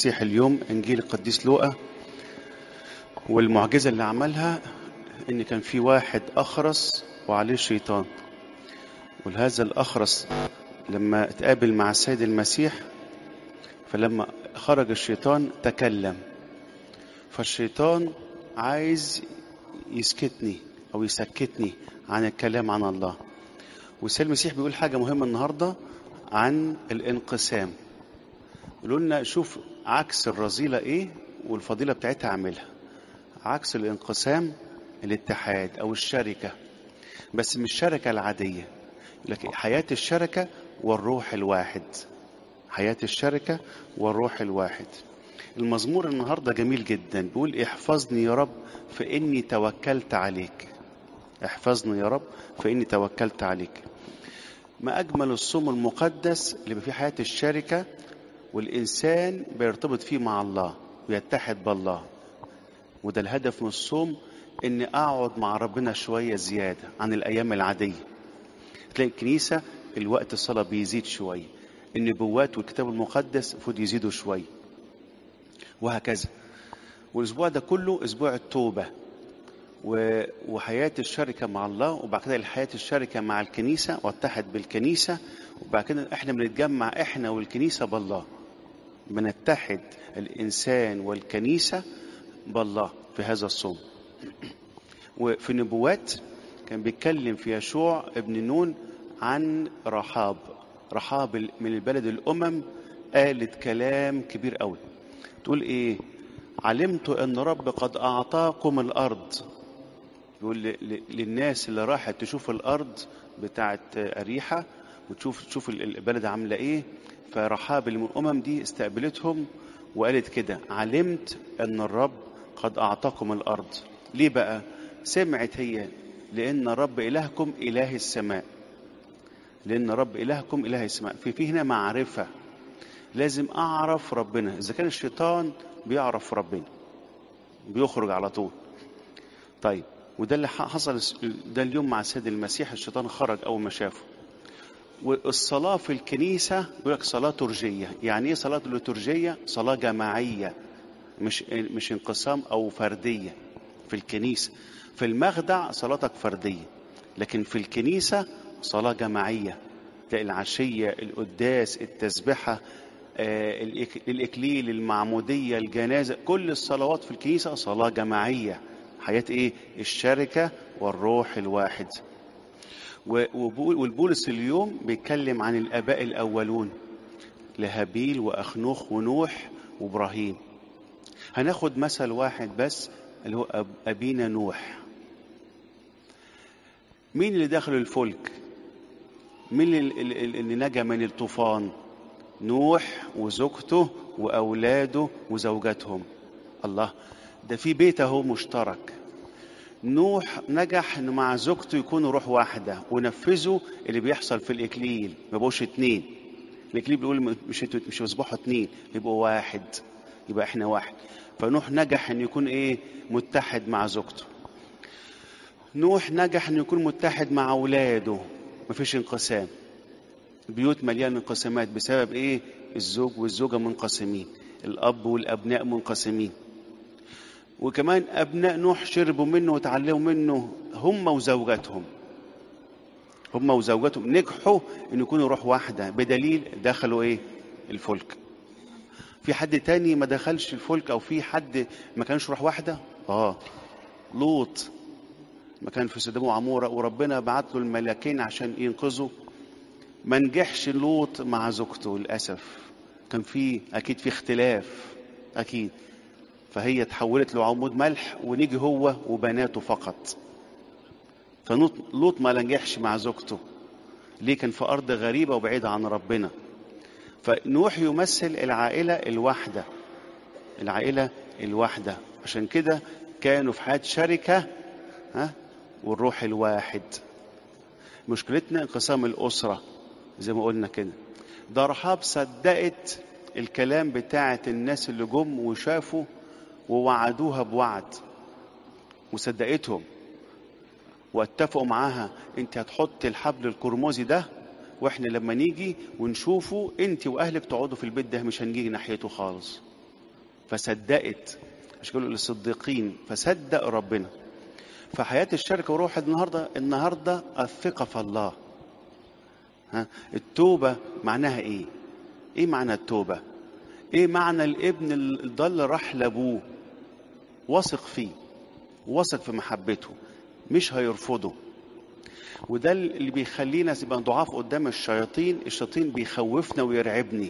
المسيح اليوم إنجيل القديس لوقا. والمعجزة اللي عملها إن كان في واحد أخرس وعليه شيطان، وهذا الأخرس لما اتقابل مع السيد المسيح فلما خرج الشيطان تكلم. فالشيطان عايز يسكتني أو يسكتني عن الكلام عن الله. والسيد المسيح بيقول حاجة مهمة النهاردة عن الانقسام. يقول لنا شوف عكس الرذيلة إيه والفضيلة بتاعتها اعملها. عكس الانقسام الاتحاد أو الشركة، بس مش الشركة العادية، لكن حياة الشركة والروح الواحد. حياة الشركة والروح الواحد. المزمور النهاردة جميل جدا، بيقول احفظني يا رب فإني توكلت عليك. احفظني يا رب فإني توكلت عليك. ما أجمل الصوم المقدس اللي فيه حياة الشركة والإنسان بيرتبط فيه مع الله ويتحد بالله. وده الهدف من الصوم، إن أقعد مع ربنا شوية زيادة عن الأيام العادية. تلاقي الكنيسة الوقت الصلاة بيزيد شوية، النبوات والكتاب المقدس المفروض يزيدوا شوية، وهكذا. والأسبوع ده كله أسبوع التوبة وحياة الشركة مع الله، وبعد كده الحياة الشركة مع الكنيسة واتحد بالكنيسة، وبعد كده احنا بنتجمع احنا والكنيسة بالله. بنتحد الإنسان والكنيسة بالله في هذا الصوم. وفي النبوات كان بيتكلم في يشوع ابن نون عن رحاب من البلد الأمم. قالت كلام كبير قوي، تقول ايه؟ علمت ان رب قد اعطاكم الارض. يقول للناس اللي راحت تشوف الارض بتاعت اريحة وتشوف البلد عاملة ايه. فرحاب اللي من الامم دي استقبلتهم وقالت كده: علمت ان الرب قد اعطاكم الارض. ليه بقى؟ سمعت هي لان رب الهكم اله السماء. لان رب الهكم اله السماء. في هنا معرفة، لازم اعرف ربنا. اذا كان الشيطان بيعرف ربنا بيخرج على طول. طيب، وده اللي حصل ده اليوم مع السيد المسيح. الشيطان خرج اول ما شافه. والصلاة في الكنيسة بيقول لك صلاة ترجية. يعني ايه صلاة لترجية؟ صلاة جماعية، مش انقسام او فردية. في الكنيسة في المخدع صلاتك فردية، لكن في الكنيسة صلاة جماعية. تلاقي العشية، القداس، التسبحة، الإكليل، المعمودية، الجنازة، كل الصلوات في الكنيسة صلاة جماعية. حياة ايه؟ الشركة والروح الواحد. والبولس اليوم بيتكلم عن الآباء الأولون، لهابيل وأخنوخ ونوح وإبراهيم. هناخد مثل واحد بس اللي هو أبينا نوح. مين اللي دخل الفلك؟ مين اللي نجا من الطوفان؟ نوح وزوجته وأولاده وزوجاتهم. الله، ده في بيت اهو مشترك. نوح نجح انه مع زوجته يكونوا روح واحدة، ونفذوا اللي بيحصل في الإكليل. ما بقوش اتنين. الإكليل بيقول مش يصبحوا اتنين، يبقوا واحد. يبقى احنا واحد. فنوح نجح انه يكون ايه؟ متحد مع زوجته. نوح نجح انه يكون متحد مع اولاده، مفيش انقسام. البيوت مليانه انقسامات بسبب ايه؟ الزوج والزوجه منقسمين، الاب والابناء منقسمين. وكمان ابناء نوح شربوا منه وتعلموا منه، هم وزوجاتهم نجحوا ان يكونوا روح واحده، بدليل دخلوا ايه؟ الفلك. في حد تاني ما دخلش الفلك؟ او في حد ما كانش روح واحده؟ لوط ما كان في سدوم وعمورة وربنا بعت له الملاكين عشان ينقذوا، ما نجحش لوط مع زوجته للأسف. كان أكيد في اختلاف أكيد. فهي تحولت له عمود ملح ونيجي هو وبناته فقط. فلوط ما نجحش مع زوجته. ليه؟ كان في أرض غريبة وبعيدة عن ربنا. فنوح يمثل العائلة الواحدة. عشان كده كانوا في حياة شركة والروح الواحد. مشكلتنا انقسام الأسرة زي ما قلنا كده. ده رحاب صدقت الكلام بتاعت الناس اللي جم وشافوا ووعدوها بوعد، وصدقتهم واتفقوا معاها: انت هتحط الحبل القرمزي ده، واحنا لما نيجي ونشوفه انت واهلك تقعدوا في البيت ده، مش هنجي ناحيته خالص. فصدقت، مش كله للصديقين، فصدق ربنا. فحياة الشركة وروح النهاردة الثقة في الله. التوبة معناها ايه؟ ايه معنى التوبة؟ ايه معنى الابن اللي ضل راح لابوه واثق فيه، واثق في محبته، مش هيرفضه. وده اللي بيخلينا نبقى ضعاف قدام الشياطين. الشياطين بيخوفنا ويرعبني،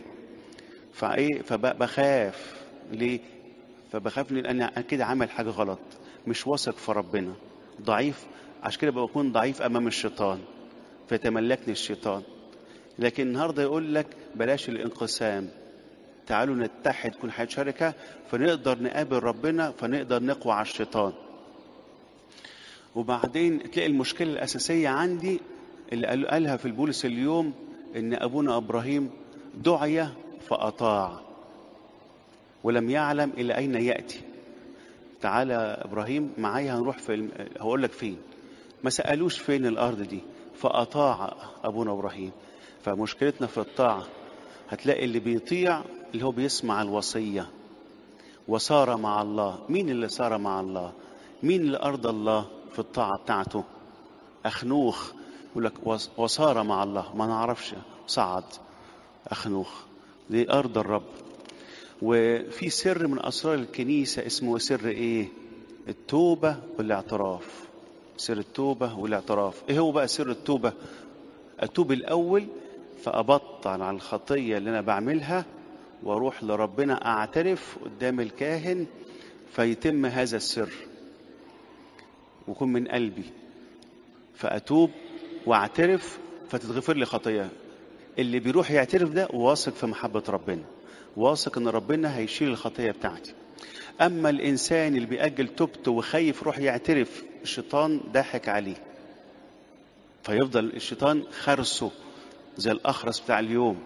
فبخاف. ليه؟ فبخاف لان انا كده عامل حاجه غلط، مش واثق في ربنا، ضعيف. عشان كده بكون ضعيف امام الشيطان، فيتملكني الشيطان. لكن النهارده يقول لك بلاش الانقسام، تعالوا نتحد، كل حياة شركة، فنقدر نقابل ربنا، فنقدر نقوى على الشيطان. وبعدين تلاقي المشكلة الأساسية عندي اللي قالها في البولس اليوم، إن أبونا إبراهيم دعي فأطاع ولم يعلم إلى أين يأتي. تعالى إبراهيم معايا هنروح هقول لك فين. ما سألوش فين الأرض دي، فأطاع أبونا إبراهيم. فمشكلتنا في الطاعة، هتلاقي اللي بيطيع اللي هو بيسمع الوصية وصار مع الله. مين اللي صار مع الله؟ مين اللي أرضى الله في الطاعة بتاعته؟ أخنوخ يقول لك وصار مع الله، ما نعرفش صعد أخنوخ، دي أرض الرب. وفي سر من أسرار الكنيسة اسمه سر إيه؟ التوبة والاعتراف. سر التوبة والاعتراف. إيه هو بقى سر التوبة؟ أتوب الأول فأبطل على الخطية اللي أنا بعملها، واروح لربنا اعترف قدام الكاهن، فيتم هذا السر ويكون من قلبي. فاتوب واعترف فتتغفر لي خطاياي. اللي بيروح يعترف ده واثق في محبة ربنا، واثق ان ربنا هيشيل الخطية بتاعتي. اما الانسان اللي بيأجل توبته وخايف يروح يعترف، الشيطان ضاحك عليه، فيفضل الشيطان خرسه زي الاخرس بتاع اليوم.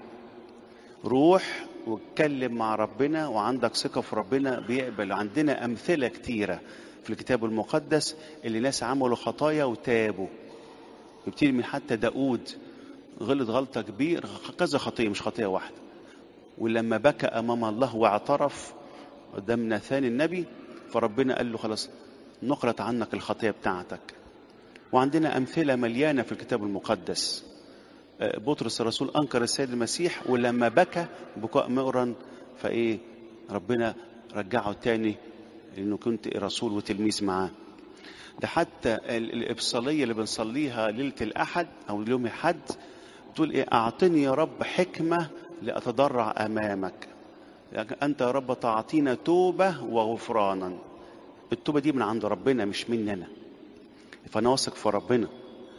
روح واتكلم مع ربنا وعندك ثقة في ربنا بيقبل. عندنا أمثلة كتيرة في الكتاب المقدس اللي ناس عملوا خطايا وتابوا. يبتدي من حتى داود، غلط غلطة كبيرة، كذا خطية مش خطية واحدة، ولما بكى أمام الله واعترف قدام ناثان النبي، فربنا قال له خلاص نقلت عنك الخطية بتاعتك. وعندنا أمثلة مليانة في الكتاب المقدس. بطرس الرسول أنكر السيد المسيح، ولما بكى بكاء مؤرا فإيه ربنا رجعه تاني لأنه كنت رسول وتلميذ معاه. ده حتى الإبصالية اللي بنصليها ليلة الأحد أو يوم الحد تقول إيه؟ أعطني يا رب حكمة لأتضرع أمامك، يعني أنت يا رب تعطينا توبة وغفرانا. التوبة دي من عند ربنا مش مننا، فأنا واثق في ربنا.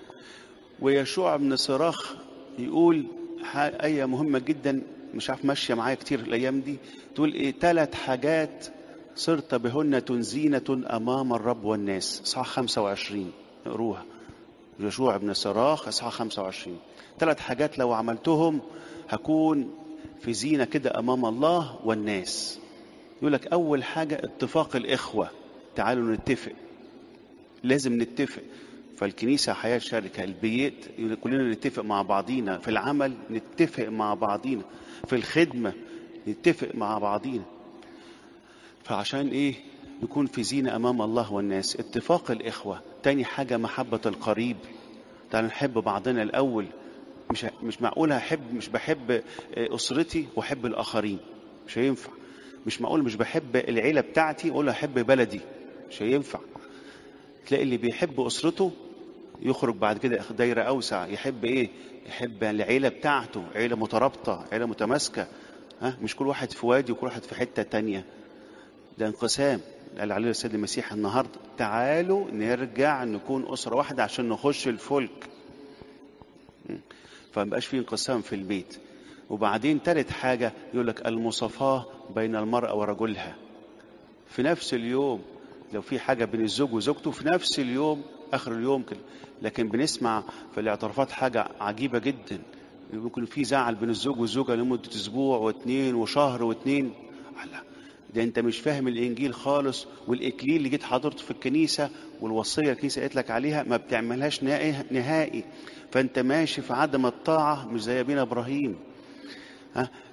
ويشوع بن صراخ يقول آية مهمة جدا، مش عارف ماشية معايا كتير الأيام دي، تقول إيه؟ 3 حاجات صرت بهن زينة أمام الرب والناس. إصحاح 25 اقروها، يشوع بن صراخ إصحاح 25. 3 حاجات لو عملتهم هكون في زينة كده أمام الله والناس. يقول لك أول حاجة اتفاق الإخوة، تعالوا نتفق، لازم نتفق. فالكنيسة حياة شركة، البيت كلنا نتفق مع بعضينا، في العمل نتفق مع بعضينا، في الخدمة نتفق مع بعضينا. فعشان ايه؟ نكون في زينة امام الله والناس. اتفاق الاخوة. تاني حاجة محبة القريب، تعالوا نحب بعضنا الاول. مش معقول مش بحب اسرتي واحب الاخرين، مش هينفع. مش معقول مش بحب العيلة بتاعتي اقول احب بلدي، مش هينفع. تلاقي اللي بيحب اسرته يخرج بعد كده دايرة أوسع، يحب إيه؟ يحب العيلة بتاعته، عيلة مترابطة، عيلة متماسكة. مش كل واحد في وادي وكل واحد في حتة تانية، ده انقسام. قال عليه السيد المسيح النهاردة تعالوا نرجع نكون أسرة واحدة عشان نخش الفلك، فمبقاش فيه انقسام في البيت. وبعدين 3 حاجة يقول لك المصافاة بين المرأة ورجلها في نفس اليوم. لو في حاجة بين الزوج وزوجته في نفس اليوم، آخر اليوم كده. لكن بنسمع في الاعترافات حاجة عجيبة جدا، ممكن في زعل بين الزوج والزوجة لمدة أسبوع و2 وشهر و2. لا، ده أنت مش فاهم الإنجيل خالص. والإكليل اللي جيت حضرته في الكنيسة والوصية الكنيسة قالت لك عليها ما بتعملهاش نهائي. فأنت ماشي في عدم الطاعة، مش زي أبينا إبراهيم.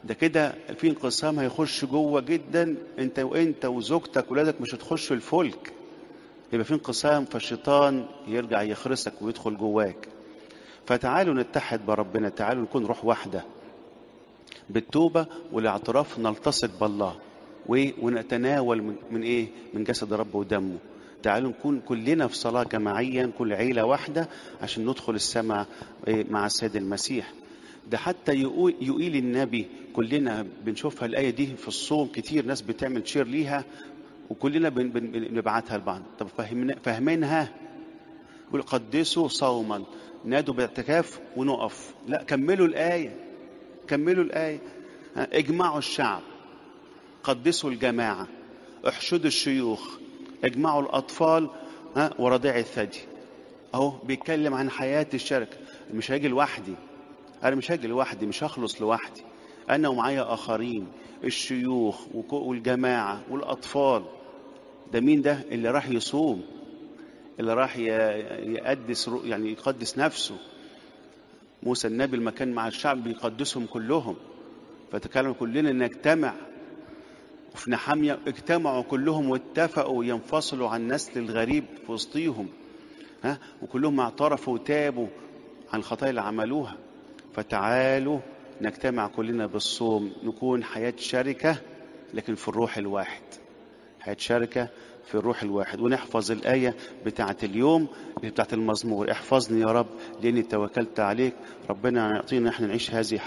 ده كده في انقسام هيخش جوه جدا، انت وزوجتك ولادك مش هتخشوا الفلك، يبقى في انقسام، فالشيطان يرجع يخرسك ويدخل جواك. فتعالوا نتحد بربنا، تعالوا نكون روح واحدة بالتوبة والاعتراف، نلتصق بالله ونتناول من ايه؟ من جسد رب ودمه. تعالوا نكون كلنا في صلاة جماعية، كل عيلة واحدة عشان ندخل السماء مع السيد المسيح. ده حتى يقول النبي، كلنا بنشوفها الآية دي في الصوم، كتير ناس بتعمل شير ليها وكلنا بنبعتها لبعض. طب فاهمينها؟ يقول قدسوا صوما، نادوا باعتكاف ونقف. لا، كملوا الآية، كملوا الآية. اجمعوا الشعب، قدسوا الجماعة، احشدوا الشيوخ، اجمعوا الأطفال ورضيع الثدي. اهو بيتكلم عن حياة الشركة. مش هاجي لوحدي، أنا مش هاجي لوحدي، مش هخلص لوحدي، أنا ومعايا آخرين، الشيوخ والجماعة والأطفال. ده مين ده؟ اللي راح يصوم، اللي راح يقدس، يعني يقدس نفسه. موسى النبي لما كان مع الشعب بيقدسهم كلهم، فتكلم كلنا نجتمع. وفي نحمية اجتمعوا كلهم واتفقوا ينفصلوا عن نسل الغريب في وسطيهم، وكلهم اعترفوا وتابوا عن الخطايا اللي عملوها. فتعالوا نجتمع كلنا بالصوم، نكون حياة شركة لكن في الروح الواحد، حياة شركة في الروح الواحد. ونحفظ الآية بتاعة اليوم بتاعة المزمور، احفظني يا رب لأني توكلت عليك. ربنا يعطينا احنا نعيش هذه